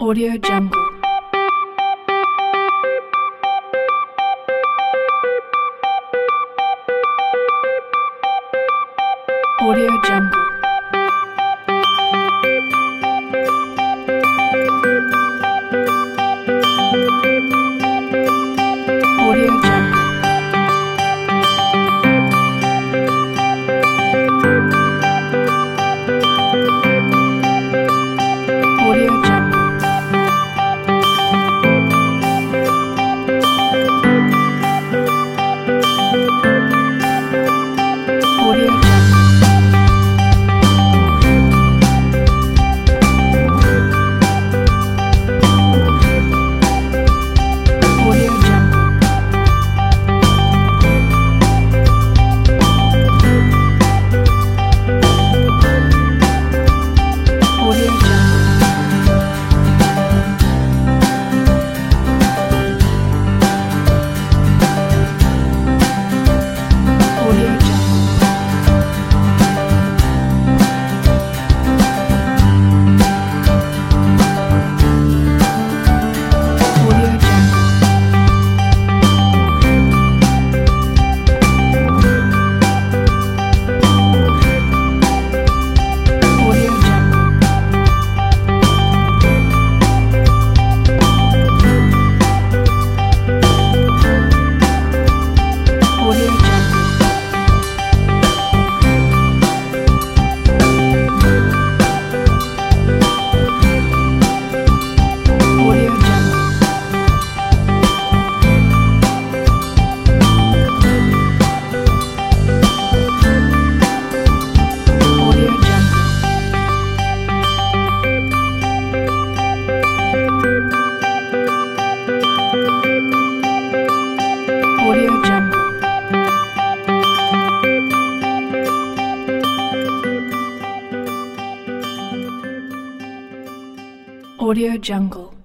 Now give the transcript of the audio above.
Audio Jungle. Audio Jungle. Audio Jungle. Audio Jungle. Audio Jungle. Audio Jungle. Audio Jungle. Audio Jungle. Audio Jungle. Audio Jungle. Audio Jungle. Audio Jungle. Audio Jungle. Audio Jungle. Audio Jungle.